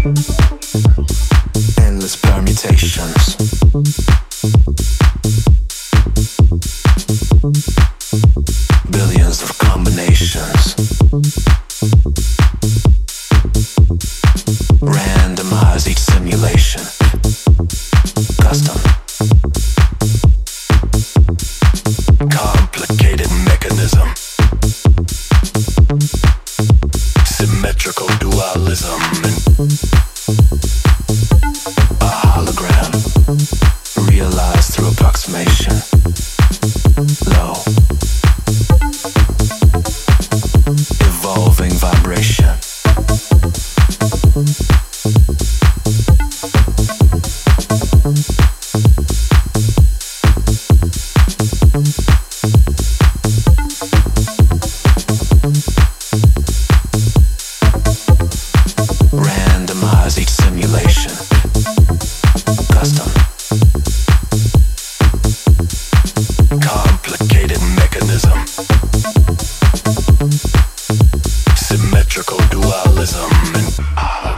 Endless permutations. Billions of combinations. Randomize each simulation. Custom. Complicated mechanism. Symmetrical dualism. A hologram. Realized through approximation. Low. Evolving vibration. Randomize each simulation. Custom. Complicated mechanism. Symmetrical dualism.